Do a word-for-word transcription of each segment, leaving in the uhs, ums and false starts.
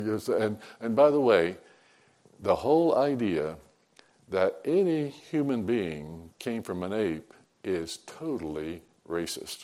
And, and by the way, the whole idea that any human being came from an ape is totally racist.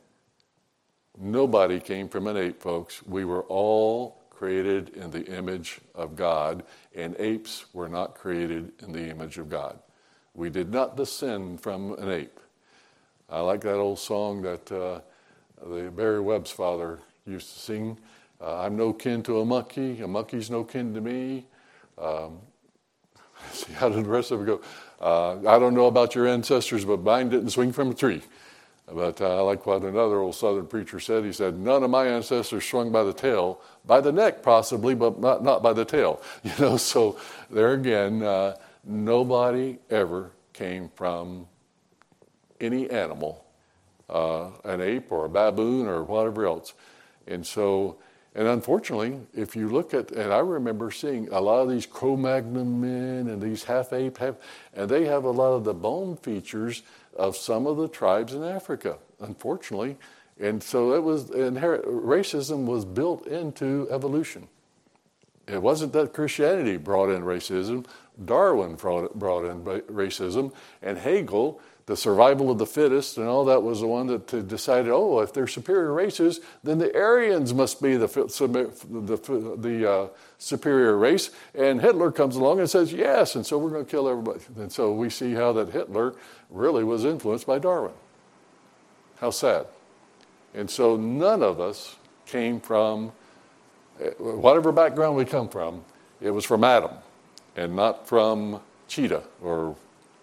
Nobody came from an ape, folks. We were all created in the image of God, and apes were not created in the image of God. We did not descend from an ape. I like that old song that uh, the Barry Webb's father used to sing. Uh, I'm no kin to a monkey. A monkey's no kin to me. Um, see, how did the rest of it go? Uh, I don't know about your ancestors, but mine didn't swing from a tree. But uh, I like what another old Southern preacher said. He said, none of my ancestors swung by the tail, by the neck possibly, but not, not by the tail. You know, so there again, uh, nobody ever came from any animal, uh, an ape or a baboon or whatever else. And so, and unfortunately, if you look at, and I remember seeing a lot of these Cro-Magnon men and these half-ape, half, and they have a lot of the bone features of some of the tribes in Africa, unfortunately. And so it was, inherent, racism was built into evolution. It wasn't that Christianity brought in racism. Darwin brought, brought in racism. And Hegel, the survival of the fittest and all that, was the one that decided, oh, if they're superior races, then the Aryans must be the, the, the uh, superior race. And Hitler comes along and says, yes, and so we're going to kill everybody. And so we see how that Hitler really was influenced by Darwin. How sad. And so none of us came from, whatever background we come from, it was from Adam and not from cheetah or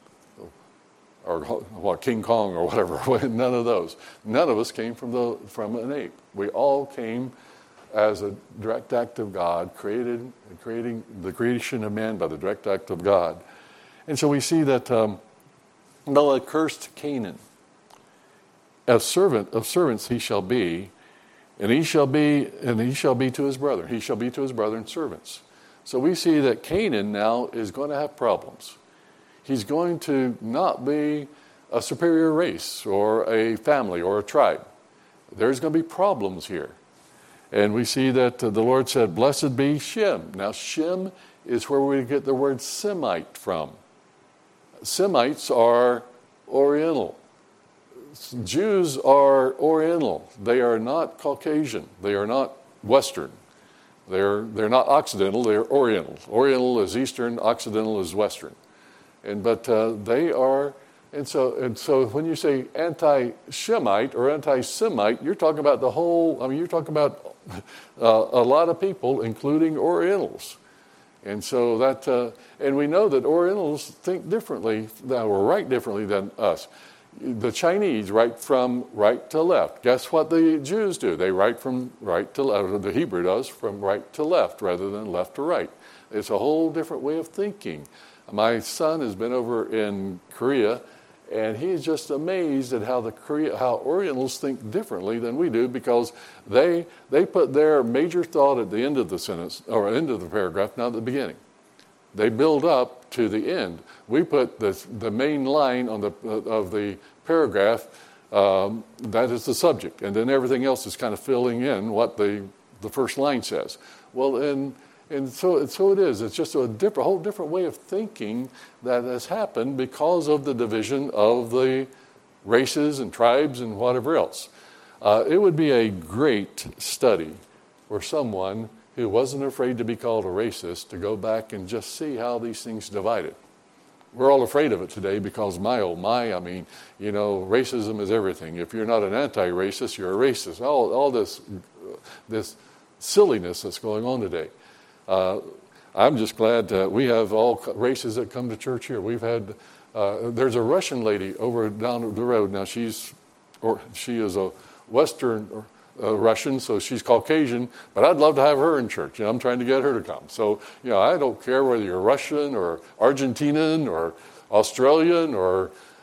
or what, King Kong or whatever. None of those. None of us came from the from an ape. We all came as a direct act of God, created, creating the creation of man by the direct act of God. And so we see that um, Noah cursed Canaan. A servant of servants he shall be, and he shall be, and he shall be to his brethren. He shall be to his brethren servants. So we see that Canaan now is going to have problems. He's going to not be a superior race or a family or a tribe. There's going to be problems here. And we see that uh, the Lord said, blessed be Shem. Now, Shem is where we get the word Semite from. Semites are Oriental. Jews are Oriental. They are not Caucasian. They are not Western. They're, they're not Occidental. They're Oriental. Oriental is Eastern. Occidental is Western. And but uh, they are, and so and so when you say anti-Shemite or anti-Semite, you're talking about the whole. I mean, you're talking about uh, a lot of people, including Orientals. And so that, uh, and we know that Orientals think differently, or write differently than us. The Chinese write from right to left. Guess what the Jews do? They write from right to left, or the Hebrew does, from right to left rather than left to right. It's a whole different way of thinking. My son has been over in Korea, and he's just amazed at how the Korea, how Orientals think differently than we do, because they they put their major thought at the end of the sentence, or end of the paragraph, not at the beginning. They build up to the end. We put the the main line on the of the paragraph, um, that is the subject, and then everything else is kind of filling in what the the first line says. Well, and And so, so it is. It's just a different, whole different way of thinking that has happened because of the division of the races and tribes and whatever else. Uh, it would be a great study for someone who wasn't afraid to be called a racist to go back and just see how these things divided. We're all afraid of it today because my, oh my, I mean, you know, racism is everything. If you're not an anti-racist, you're a racist. All, all this, this silliness that's going on today. Uh, I'm just glad that we have all races that come to church here. We've had, uh, there's a Russian lady over down the road. Now she's, or she is a Western uh, Russian, so she's Caucasian, but I'd love to have her in church, and I'm trying to get her to come. So, you know, I don't care whether you're Russian or Argentinian or Australian or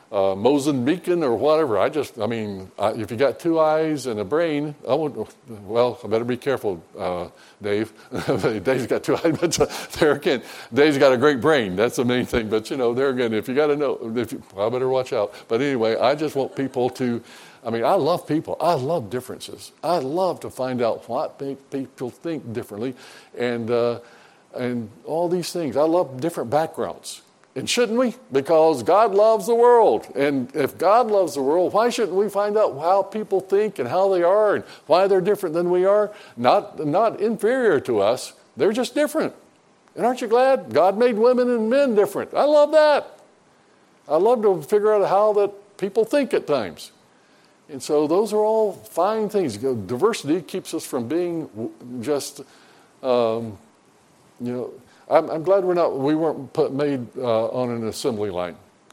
uh, Mozambican or whatever. I just, I mean, I, if you got two eyes and a brain, I won't, well, I better be careful, uh, Dave. Dave's got two eyes, but uh, there again, Dave's got a great brain. That's the main thing. But, you know, there again, if you got to know, if you, I better watch out. But anyway, I just want people to, I mean, I love people. I love differences. I love to find out what make people think differently and, uh, and all these things. I love different backgrounds. And shouldn't we? Because God loves the world. And if God loves the world, why shouldn't we find out how people think and how they are and why they're different than we are? Not, not inferior to us. They're just different. And aren't you glad? God made women and men different. I love that. I love to figure out how that people think at times. And so those are all fine things. Diversity keeps us from being just, um, you know, I'm, I'm glad we're not, we weren't put, made uh, on an assembly line.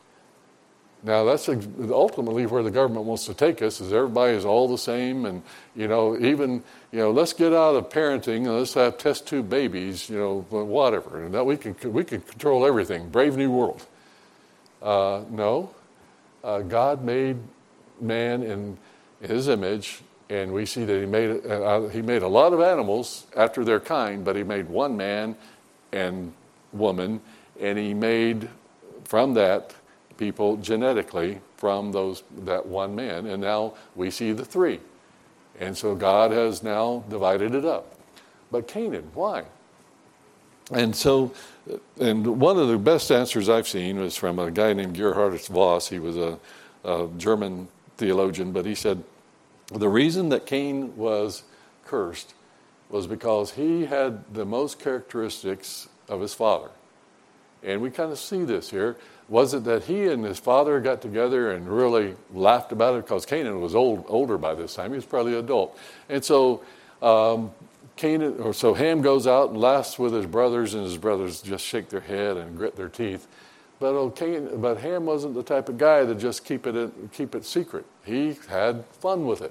Now that's ultimately where the government wants to take us, is everybody is all the same, and you know, even you know, let's get out of parenting and let's have test tube babies, you know, whatever, and that we can we can control everything. Brave new world. Uh, no, uh, God made man in His image, and we see that He made uh, He made a lot of animals after their kind, but He made one man and woman, and He made from that people genetically from those that one man, and now we see the three. And so God has now divided it up. But Canaan, why? And so, and one of the best answers I've seen was from a guy named Gerhard Voss. He was a, a German theologian, but he said the reason that Cain was cursed was because he had the most characteristics of his father. And we kind of see this here. Was it that he and his father got together and really laughed about it? Because Canaan was old, older by this time. He was probably an adult. And so um, Canaan, or so Ham goes out and laughs with his brothers, and his brothers just shake their head and grit their teeth. But oh, Cain, but Ham wasn't the type of guy that just keep it in, keep it secret. He had fun with it.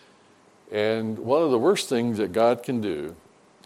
And one of the worst things that God can do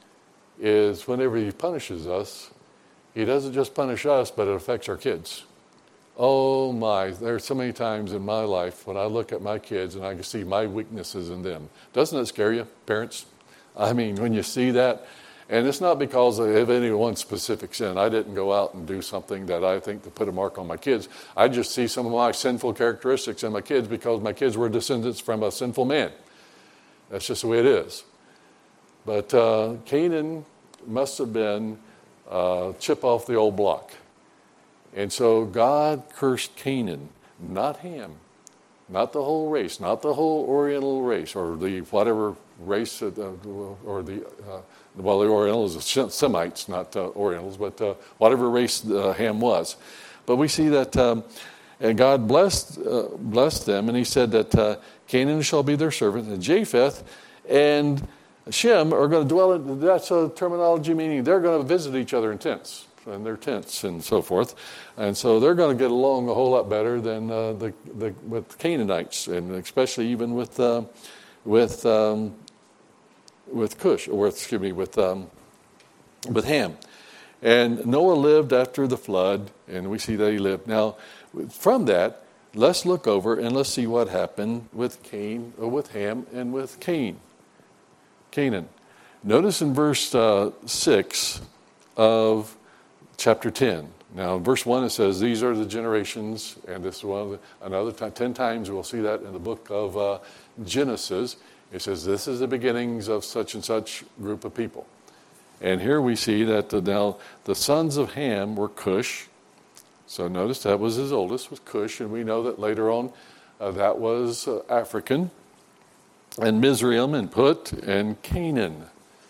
is whenever He punishes us, He doesn't just punish us, but it affects our kids. Oh my, there are so many times in my life when I look at my kids and I can see my weaknesses in them. Doesn't it scare you, parents? I mean, when you see that, and it's not because of any one specific sin. I didn't go out and do something that I think to put a mark on my kids. I just see some of my sinful characteristics in my kids because my kids were descendants from a sinful man. That's just the way it is. But uh, Canaan must have been uh, chip off the old block. And so God cursed Canaan, not Ham, not the whole race, not the whole Oriental race, or the whatever race, uh, or the, uh, well, the Orientals are Semites, not uh, Orientals, but uh, whatever race uh, Ham was. But we see that um, and God blessed uh, blessed them, and He said that uh, Canaan shall be their servant, and Japheth and Shem are going to dwell in, that's a terminology meaning they're going to visit each other in tents, in their tents and so forth. And so they're going to get along a whole lot better than uh, the, the with Canaanites, and especially even with uh, with um, with Cush, or excuse me, with um, with Ham. And Noah lived after the flood, and we see that he lived. Now, from that, let's look over and let's see what happened with Cain, or with Ham, and with Cain. Canaan. Notice in verse uh, six of chapter ten. Now, in verse one, it says, these are the generations, and this is one of the, another time, ten times we'll see that in the book of uh, Genesis. It says, this is the beginnings of such and such group of people. And here we see that the, now the sons of Ham were Cush. So notice that was his oldest, was Cush, and we know that later on uh, that was uh, African. And Mizraim and Put and Canaan.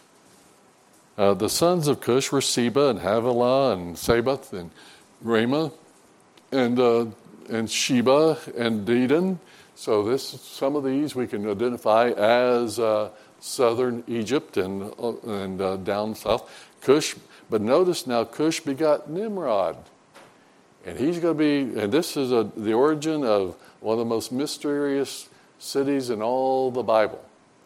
Uh, the sons of Cush were Seba and Havilah and Sabath and Ramah and uh, and Sheba and Dedan. So this, some of these we can identify as uh, southern Egypt and uh, and uh, down south. Cush, but notice now Cush begot Nimrod, and he's going to be. And this is a, the origin of one of the most mysterious cities in all the Bible.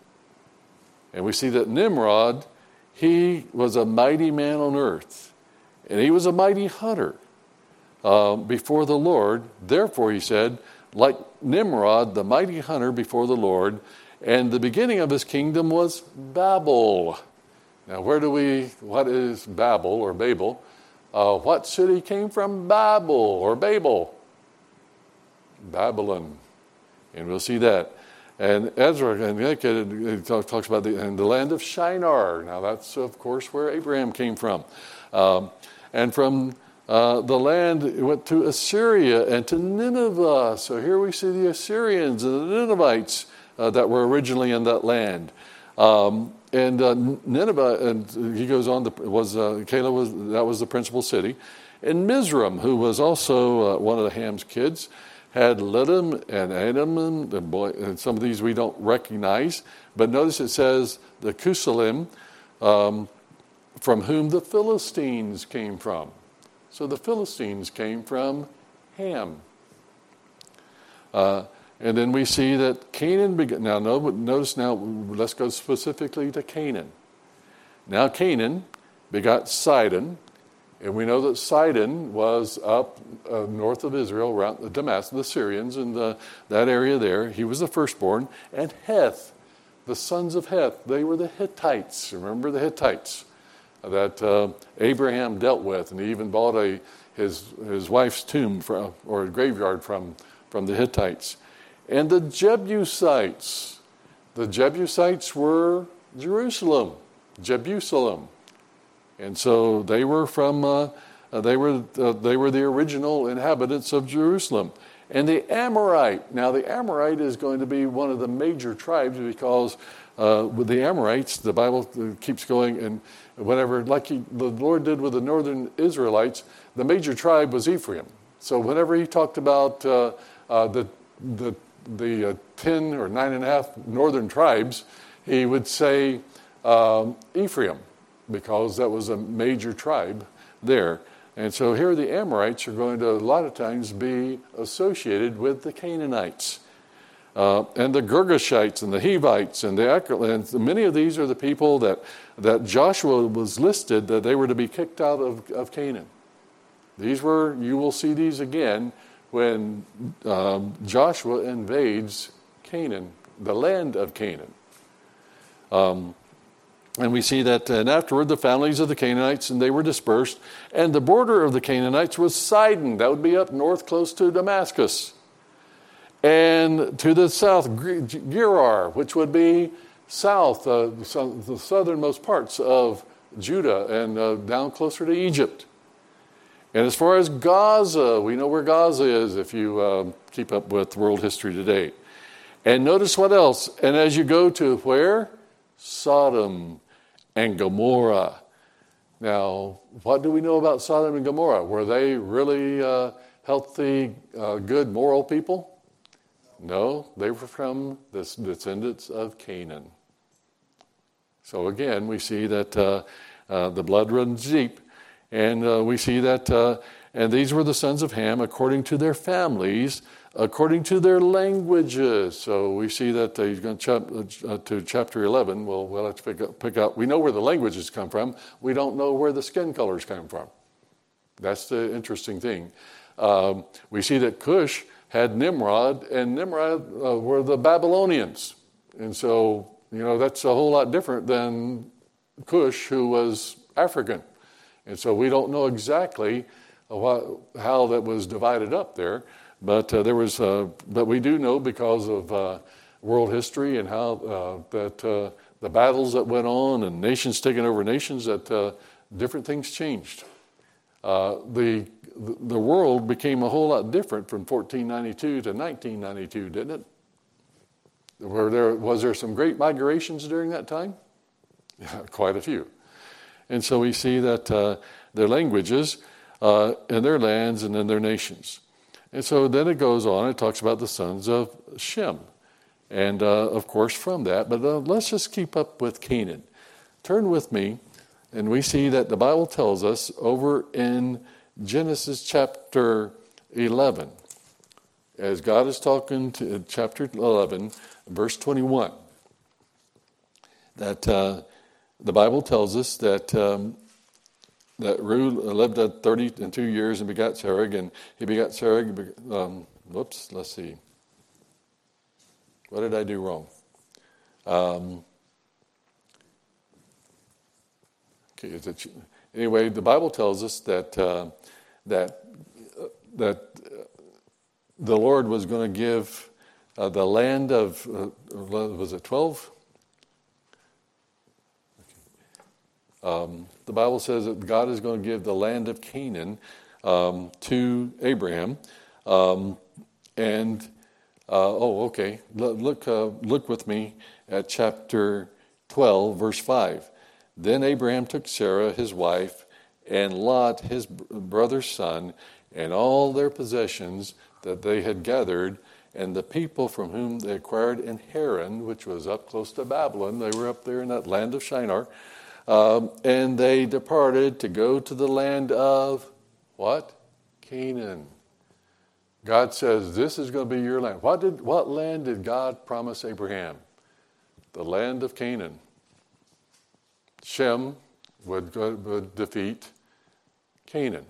And we see that Nimrod, he was a mighty man on earth, and he was a mighty hunter. uh, before the Lord. Therefore, he said, like Nimrod, the mighty hunter before the Lord, and the beginning of his kingdom was Babel. Now, where do we, what is Babel or Babel? Uh, what city came from Babel or Babel? Babylon. And we'll see that. And Ezra and it talks about the, and the land of Shinar. Now, that's, of course, where Abraham came from. Um, and from uh, the land, it went to Assyria and to Nineveh. So here we see the Assyrians and the Ninevites uh, that were originally in that land. Um, and uh, Nineveh, and he goes on, to, was uh, Caleb was that was the principal city. And Mizraim, who was also uh, one of the Ham's kids, had Liddim and Adam, and, boy, and some of these we don't recognize. But notice it says the Cusalim, um, from whom the Philistines came from. So the Philistines came from Ham. Uh, and then we see that Canaan began. Now, notice now, let's go specifically to Canaan. Now, Canaan begot Sidon. And we know that Sidon was up uh, north of Israel, around Damascus, the Syrians, and the, that area there. He was the firstborn. And Heth, the sons of Heth, they were the Hittites. Remember the Hittites that uh, Abraham dealt with, and he even bought a his his wife's tomb from, or a graveyard from from the Hittites. And the Jebusites, the Jebusites were Jerusalem, Jebusalem. And so they were from, uh, they were uh, they were the original inhabitants of Jerusalem. And the Amorite. Now the Amorite is going to be one of the major tribes because uh, with the Amorites, the Bible keeps going, and whenever, like he, the Lord did with the northern Israelites, the major tribe was Ephraim. So whenever he talked about uh, uh, the the the uh, ten or nine and a half northern tribes, he would say um, Ephraim, because that was a major tribe there. And so here the Amorites are going to a lot of times be associated with the Canaanites. Uh, and the Girgashites and the Hivites and the Acrelans, many of these are the people that, that Joshua was listed that they were to be kicked out of, of Canaan. These were, you will see these again when um, Joshua invades Canaan, the land of Canaan. Um, And we see that, and afterward, the families of the Canaanites, and they were dispersed. And the border of the Canaanites was Sidon. That would be up north, close to Damascus. And to the south, Gerar, which would be south, uh, the southernmost parts of Judah, and uh, down closer to Egypt. And as far as Gaza, we know where Gaza is if you uh, keep up with world history today. And notice what else. And as you go to where? Sodom and Gomorrah. Now, what do we know about Sodom and Gomorrah? Were they really uh, healthy, uh, good, moral people? No, they were from the descendants of Canaan. So again, we see that uh, uh, the blood runs deep, and uh, we see that, uh, and these were the sons of Ham according to their families, according to their languages. So we see that uh, he's going to, chap- uh, to chapter eleven. Well, we'll have to pick up, pick up. We know where the languages come from. We don't know where the skin colors come from. That's the interesting thing. Um, we see that Cush had Nimrod, and Nimrod uh, were the Babylonians. And so, you know, that's a whole lot different than Cush, who was African. And so we don't know exactly what, how that was divided up there. But uh, there was, uh, but we do know because of uh, world history and how uh, that uh, the battles that went on and nations taking over nations, that uh, different things changed. Uh, the the world became a whole lot different from fourteen ninety-two to nineteen ninety-two, didn't it? Were there was there some great migrations during that time? Yeah, quite a few. And so we see that uh, their languages uh, and their lands and then their nations. And so then it goes on, it talks about the sons of Shem. And, uh, of course, from that, but uh, let's just keep up with Canaan. Turn with me, and we see that the Bible tells us over in Genesis chapter eleven, as God is talking to uh, chapter eleven, verse twenty-one, that uh, the Bible tells us that um, that Reu lived at thirty and two years and begat Serug, and he begat Serug. Um, whoops, let's see. What did I do wrong? Um, okay, is it, anyway, the Bible tells us that uh, that uh, that uh, the Lord was going to give uh, the land of uh, was it twelve? Um, the Bible says that God is going to give the land of Canaan um, to Abraham, um, and uh, oh, okay. Look, uh, look with me at chapter twelve, verse five. Then Abraham took Sarah his wife, and Lot his brother's son, and all their possessions that they had gathered, and the people from whom they acquired in Haran, which was up close to Babylon. They were up there in that land of Shinar. Um, and they departed to go to the land of what? Canaan. God says, this is going to be your land. What did what land did God promise Abraham? The land of Canaan. Shem would, would defeat Canaan.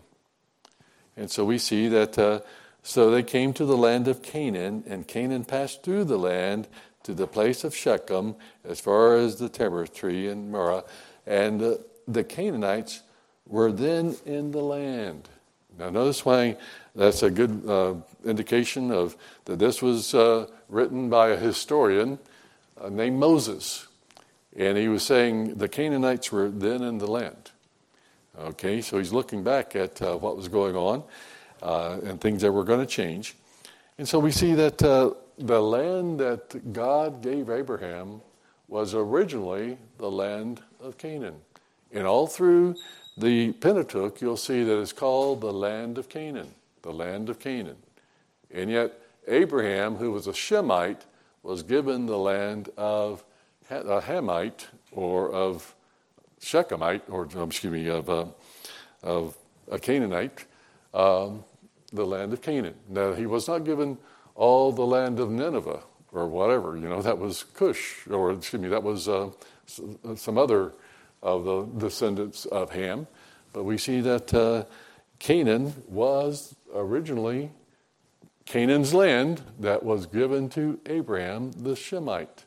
And so we see that, uh, so they came to the land of Canaan, and Canaan passed through the land to the place of Shechem, as far as the tamarisk tree in Moreh. And uh, the Canaanites were then in the land. Now notice why that's a good uh, indication of that this was uh, written by a historian uh, named Moses. And he was saying the Canaanites were then in the land. Okay, so he's looking back at uh, what was going on uh, and things that were going to change. And so we see that uh, the land that God gave Abraham was originally the land of Canaan. And all through the Pentateuch, you'll see that it's called the land of Canaan, the land of Canaan. And yet Abraham, who was a Shemite, was given the land of a Hamite, or of Shechemite, or excuse me, of, uh, of a Canaanite, um, the land of Canaan. Now, he was not given all the land of Nineveh, or whatever, you know, that was Cush, or excuse me, that was uh, some other of the descendants of Ham. But we see that uh, Canaan was originally Canaan's land that was given to Abraham the Shemite.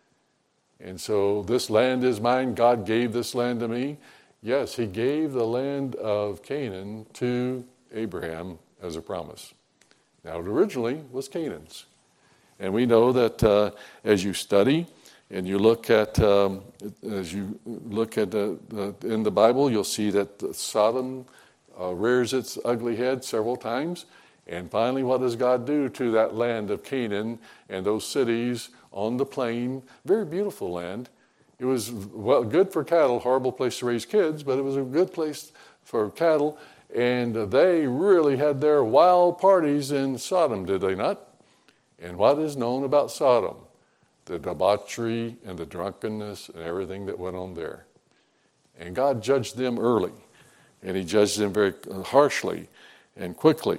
And so this land is mine. God gave this land to me. Yes, he gave the land of Canaan to Abraham as a promise. Now, it originally was Canaan's. And we know that uh, as you study and you look at, um, as you look at uh, uh, in the Bible, you'll see that Sodom uh, rears its ugly head several times. And finally, what does God do to that land of Canaan and those cities on the plain? Very beautiful land. It was well good for cattle, horrible place to raise kids, but it was a good place for cattle. And they really had their wild parties in Sodom, did they not? And what is known about Sodom? The debauchery and the drunkenness and everything that went on there. And God judged them early. And he judged them very harshly and quickly.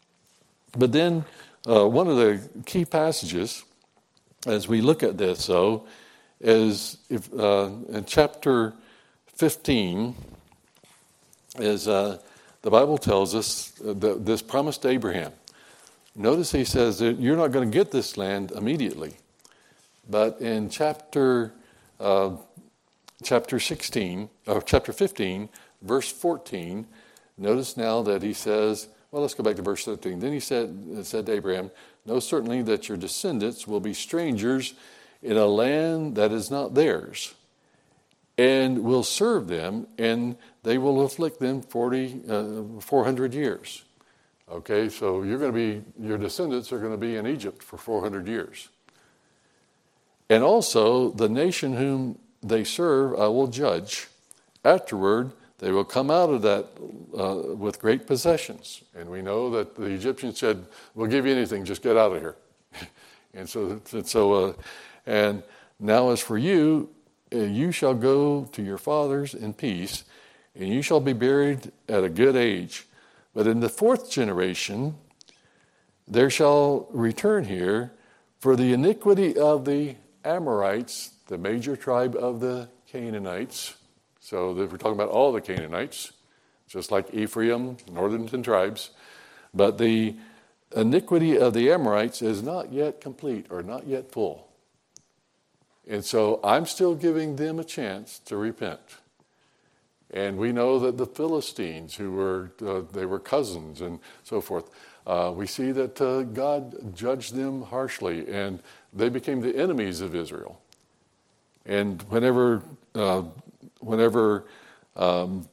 But then uh, one of the key passages, as we look at this, though, is if, uh, in chapter fifteen, is uh, the Bible tells us that this promise to Abraham. Notice he says that you're not going to get this land immediately. But in chapter uh, chapter sixteen, or chapter fifteen, verse fourteen, notice now that he says, well, let's go back to verse thirteen. Then he said, said to Abraham, know certainly that your descendants will be strangers in a land that is not theirs, and will serve them, and they will afflict them forty, uh, four hundred years. Okay, so you're going to be, your descendants are going to be in Egypt for four hundred years. And also, the nation whom they serve I will judge. Afterward, they will come out of that uh, with great possessions. And we know that the Egyptians said, we'll give you anything, just get out of here. and so, and, so uh, and now as for you, uh, you shall go to your fathers in peace, and you shall be buried at a good age. But in the fourth generation, there shall return here for the iniquity of the Amorites, the major tribe of the Canaanites. So we're talking about all the Canaanites. just like Ephraim, northern tribes. But the iniquity of the Amorites is not yet complete or not yet full. And so I'm still giving them a chance to repent. And we know that the Philistines, who were, uh, they were cousins and so forth, uh, we see that uh, God judged them harshly, and they became the enemies of Israel. And whenever, uh, whenever um,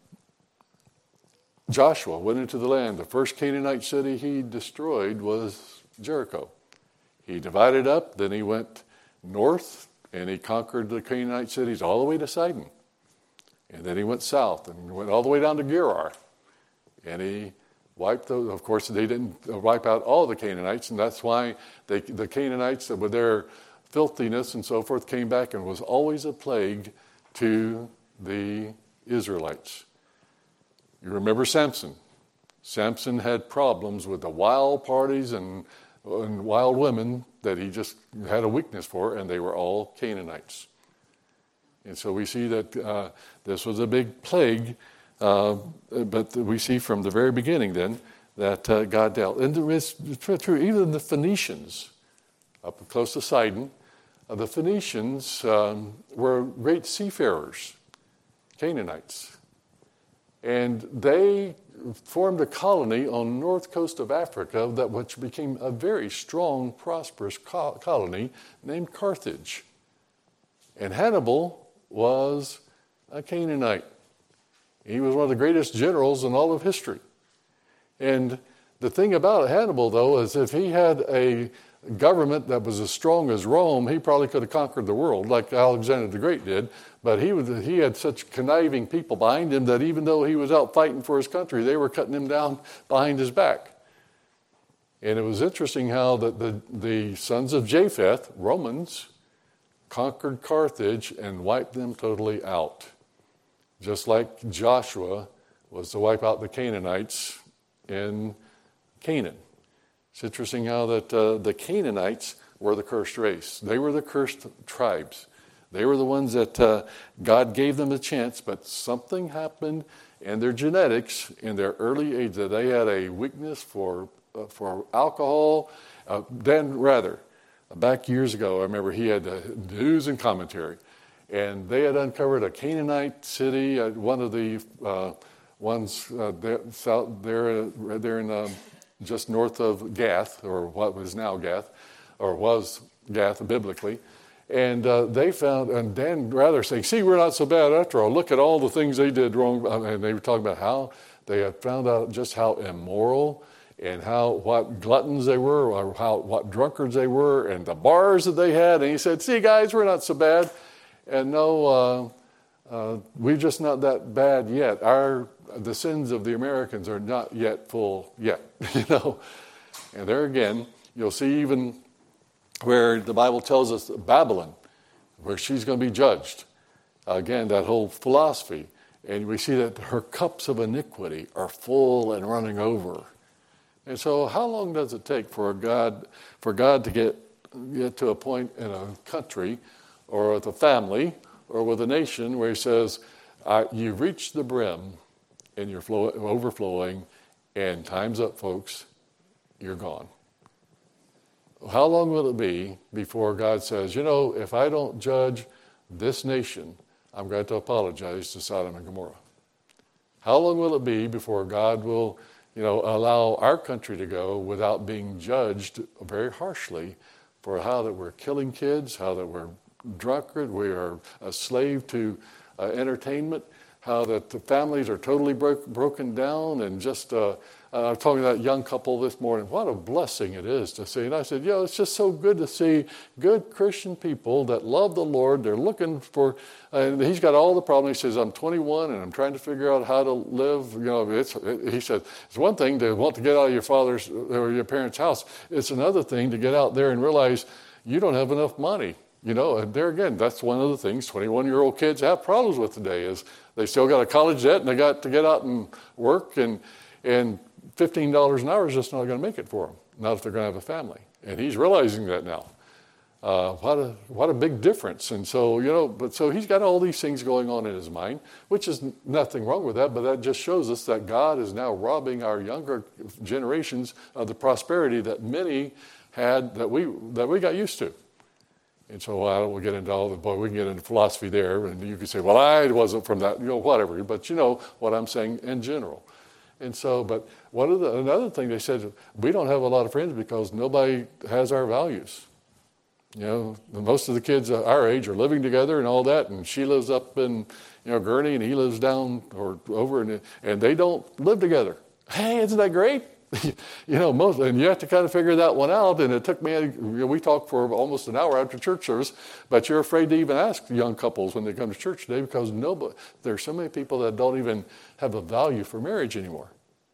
Joshua went into the land, the first Canaanite city he destroyed was Jericho. He divided up, then he went north, and he conquered the Canaanite cities all the way to Sidon. And then he went south and went all the way down to Gerar. And he wiped those. Of course, they didn't wipe out all the Canaanites, and that's why they, the Canaanites, with their filthiness and so forth, came back and was always a plague to the Israelites. You remember Samson. Samson had problems with the wild parties and, and wild women that he just had a weakness for, and they were all Canaanites. And so we see that uh, this was a big plague, uh, but we see from the very beginning then that uh, God dealt. And it's true, even the Phoenicians, up close to Sidon, uh, the Phoenicians um, were great seafarers, Canaanites. And they formed a colony on the north coast of Africa that which became a very strong, prosperous co- colony named Carthage. And Hannibal was a Canaanite. He was one of the greatest generals in all of history. And the thing about Hannibal, though, is if he had a government that was as strong as Rome, he probably could have conquered the world like Alexander the Great did. But he was, he had such conniving people behind him that even though he was out fighting for his country, they were cutting him down behind his back. And it was interesting how the, the, the sons of Japheth, Romans, conquered Carthage and wiped them totally out. Just like Joshua was to wipe out the Canaanites in Canaan. It's interesting how that uh, the Canaanites were the cursed race. They were the cursed tribes. They were the ones that uh, God gave them a chance, but something happened in their genetics in their early age that they had a weakness for uh, for alcohol. Uh, Dan Rather, back years ago, I remember he had the news and commentary, and they had uncovered a Canaanite city, uh, one of the uh, ones uh, there, south, there, uh, there in um, just north of Gath, or what was now Gath, or was Gath biblically. And uh, they found, and Dan Rather saying, see, we're not so bad after all. Look at all the things they did wrong. And they were talking about how they had found out just how immoral and how what gluttons they were, or how what drunkards they were, and the bars that they had. And he said, see, guys, we're not so bad. And no, uh, uh, we're just not that bad yet. Our the sins of the Americans are not yet full yet, you know. And there again, you'll see even where the Bible tells us that Babylon, where she's going to be judged. Again, that whole philosophy. And we see that her cups of iniquity are full and running over. And so how long does it take for God for God to get, get to a point in a country or with a family or with a nation where he says, uh, you've reached the brim and you're flow, overflowing and time's up, folks, you're gone. How long will it be before God says, you know, if I don't judge this nation, I'm going to apologize to Sodom and Gomorrah? How long will it be before God will, you know, allow our country to go without being judged very harshly for how that we're killing kids, how that we're drunkard, we are a slave to uh, entertainment, how that the families are totally broke, broken down and just... Uh, Uh, I was talking to that young couple this morning. What a blessing it is to see. And I said, you know, it's just so good to see good Christian people that love the Lord. They're looking for, and he's got all the problems. He says, I'm twenty-one and I'm trying to figure out how to live. You know, it's, it, he said, it's one thing to want to get out of your father's or your parents' house. It's another thing to get out there and realize you don't have enough money. You know, and there again, that's one of the things twenty-one-year-old kids have problems with today is they still got a college debt and they got to get out and work and, and, fifteen dollars an hour is just not going to make it for them, not if they're going to have a family. And he's realizing that now. Uh, what a what a big difference. And so, you know, but so he's got all these things going on in his mind, which is nothing wrong with that, but that just shows us that God is now robbing our younger generations of the prosperity that many had that we that we got used to. And so I don't we'll get into all the boy, we can get into philosophy there, and you can say, well, I wasn't from that, you know, whatever, but you know what I'm saying in general. And so, but one of the another thing they said, we don't have a lot of friends because nobody has our values. You know, most of the kids our age are living together and all that, and she lives up in, you know, Gurney, and he lives down or over, and and they don't live together. Hey, isn't that great? you know, most, and you have to kind of figure that one out. And it took me, you know, we talked for almost an hour after church service, but you're afraid to even ask young couples when they come to church today because nobody, there's so many people that don't even have a value for marriage anymore.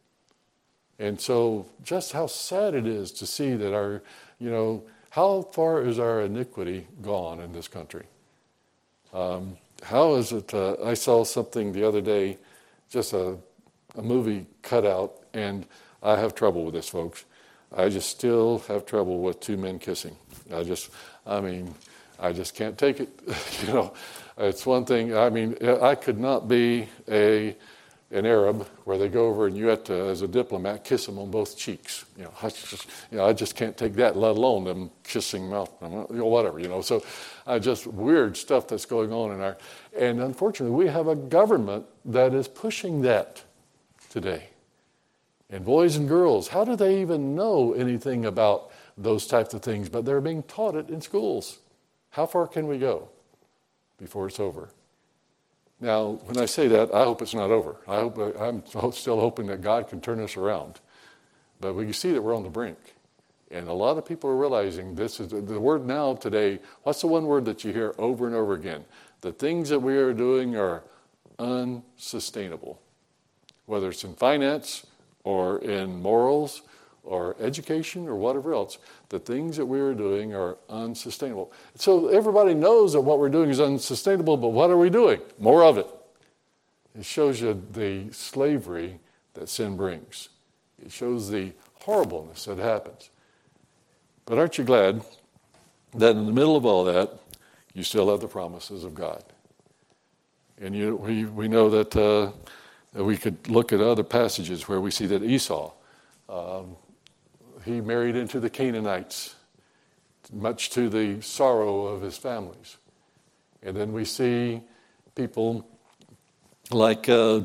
And so, just how sad it is to see that our, you know. How far is our iniquity gone in this country? Um, how is it? Uh, I saw something the other day, just a, a movie cutout, and I have trouble with this, folks. I just still have trouble with two men kissing. I just, I mean, I just can't take it. you know, it's one thing. I mean, I could not be a an Arab where they go over and you have to, as a diplomat, kiss them on both cheeks. You know, I just, you know, I just can't take that, let alone them kissing mouth, you know, whatever, you know. So uh, just weird stuff that's going on in our, and unfortunately we have a government that is pushing that today. And boys and girls, how do they even know anything about those types of things? But they're being taught it in schools. How far can we go before it's over? Now, when I say that, I hope it's not over. I hope I'm still hoping that God can turn us around. But we can see that we're on the brink. And a lot of people are realizing this is the word now today. What's the one word that you hear over and over again? The things that we are doing are unsustainable. Whether it's in finance or in morals or education or whatever else, the things that we are doing are unsustainable. So everybody knows that what we're doing is unsustainable, but what are we doing? More of it. It shows you the slavery that sin brings. It shows the horribleness that happens. But aren't you glad that in the middle of all that, you still have the promises of God? And you, we, we know that, uh, that we could look at other passages where we see that Esau, um, he married into the Canaanites, much to the sorrow of his families. And then we see people like uh,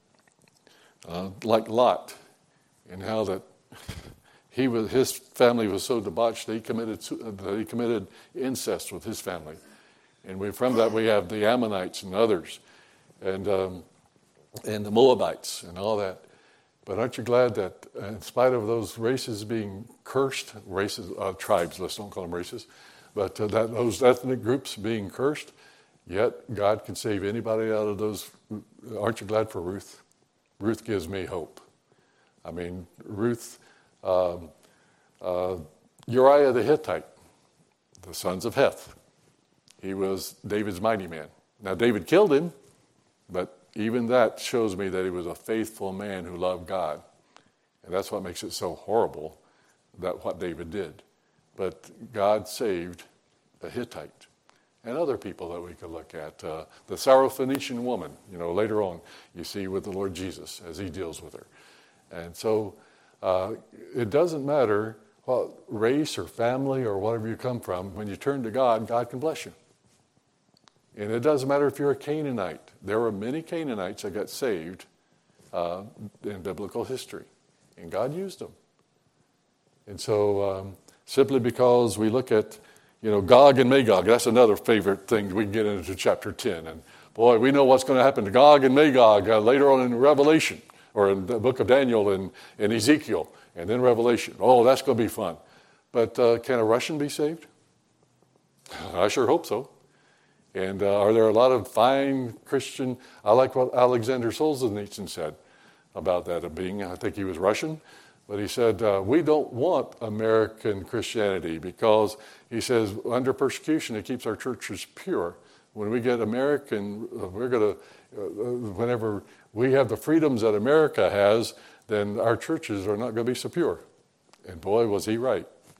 uh, like Lot, and how that he was his family was so debauched that he committed that he committed incest with his family. And we from that we have the Ammonites and others, and um, and the Moabites and all that. But aren't you glad that in spite of those races being cursed, races, uh, tribes, let's don't call them races, but uh, that those ethnic groups being cursed, yet God can save anybody out of those. Aren't you glad for Ruth? Ruth gives me hope. I mean, Ruth, um, uh, Uriah the Hittite, the sons of Heth. He was David's mighty man. Now, David killed him, but even that shows me that he was a faithful man who loved God. And that's what makes it so horrible, that what David did. But God saved a Hittite and other people that we could look at. Uh, the Syrophoenician woman, you know, later on, you see with the Lord Jesus as he deals with her. And so uh, it doesn't matter what race or family or whatever you come from. When you turn to God, God can bless you. And it doesn't matter if you're a Canaanite. There were many Canaanites that got saved uh, in biblical history. And God used them. And so um, simply because we look at, you know, Gog and Magog, that's another favorite thing we can get into chapter ten. And boy, we know what's going to happen to Gog and Magog uh, later on in Revelation, or in the book of Daniel and, and Ezekiel, and then Revelation. Oh, that's going to be fun. But uh, can a Russian be saved? I sure hope so. And uh, are there a lot of fine Christian, I like what Alexander Solzhenitsyn said about that, of being, I think he was Russian, but he said, uh, we don't want American Christianity because, he says, under persecution, it keeps our churches pure. When we get American, uh, we're going to, uh, whenever we have the freedoms that America has, then our churches are not going to be so pure. And boy, was he right.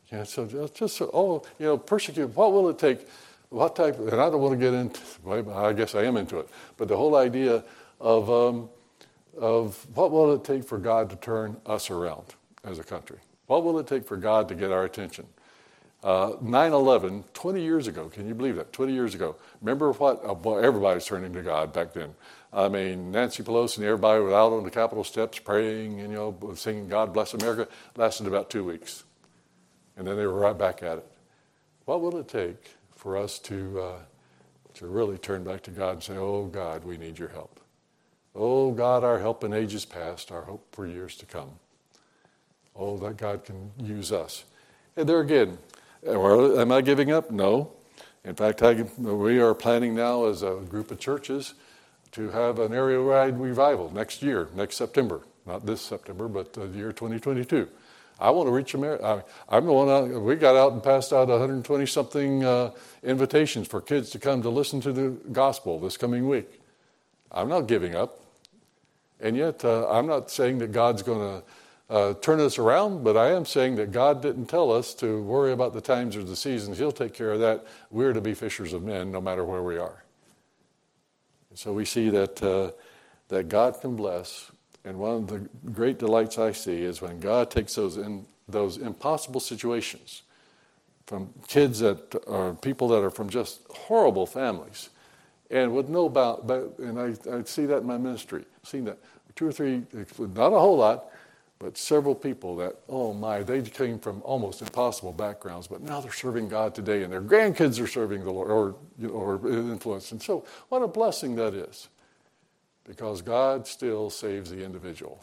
You know, so just, just oh, you know, persecute. What will it take? What type? And I don't want to get into. Well, I guess I am into it. But the whole idea of um, of what will it take for God to turn us around as a country? What will it take for God to get our attention? Uh, nine eleven, twenty years ago, can you believe that? twenty years ago. Remember what? Uh, well, everybody was turning to God back then. I mean, Nancy Pelosi and everybody was out on the Capitol steps praying and, you know, singing God Bless America. Lasted about two weeks. And then they were right back at it. What will it take for us to uh, to really turn back to God and say, oh, God, we need your help. Oh, God, our help in ages past, our hope for years to come. Oh, that God can use us. And there again, am I giving up? No. In fact, I, we are planning now as a group of churches to have an area-wide revival next year, next September. Not this September, but the year twenty twenty-two. I want to reach America. I'm the one out, we got out and passed out one hundred twenty something uh, invitations for kids to come to listen to the gospel this coming week. I'm not giving up. And yet, uh, I'm not saying that God's going to Uh, turn us around, but I am saying that God didn't tell us to worry about the times or the seasons. He'll take care of that. We're to be fishers of men no matter where we are. And so we see that uh, that God can bless, and one of the great delights I see is when God takes those in those impossible situations from kids that are people that are from just horrible families, and with no about, and I, I see that in my ministry, seen that two or three, not a whole lot, but several people that, oh my, they came from almost impossible backgrounds, but now they're serving God today, and their grandkids are serving the Lord, or, you know, or influenced. And so what a blessing that is, because God still saves the individual.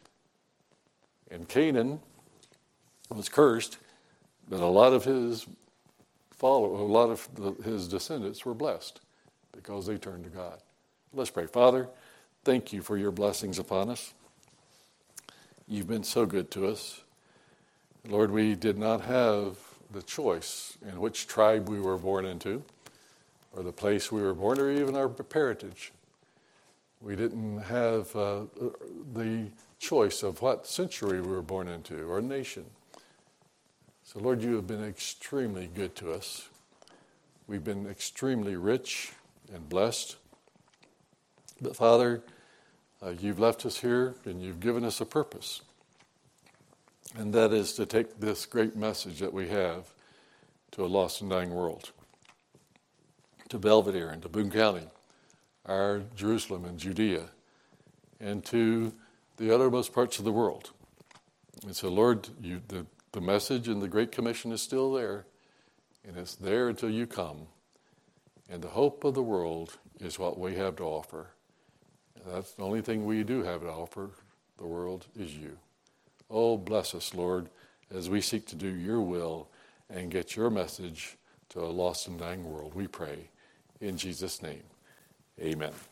And Canaan was cursed, but a lot of his followers, a lot of the, his descendants were blessed because they turned to God. Let's pray. Father, thank you for your blessings upon us. You've been so good to us. Lord, we did not have the choice in which tribe we were born into, or the place we were born, or even our parentage. We didn't have uh, the choice of what century we were born into, or nation. So, Lord, you have been extremely good to us. We've been extremely rich and blessed. But, Father, Uh, you've left us here, and you've given us a purpose. And that is to take this great message that we have to a lost and dying world, to Belvedere and to Boone County, our Jerusalem and Judea, and to the uttermost parts of the world. And so, Lord, you, the, the message and the Great Commission is still there, and it's there until you come. And the hope of the world is what we have to offer. That's the only thing we do have to offer the world is you. Oh, bless us, Lord, as we seek to do your will and get your message to a lost and dying world. We pray in Jesus' name. Amen.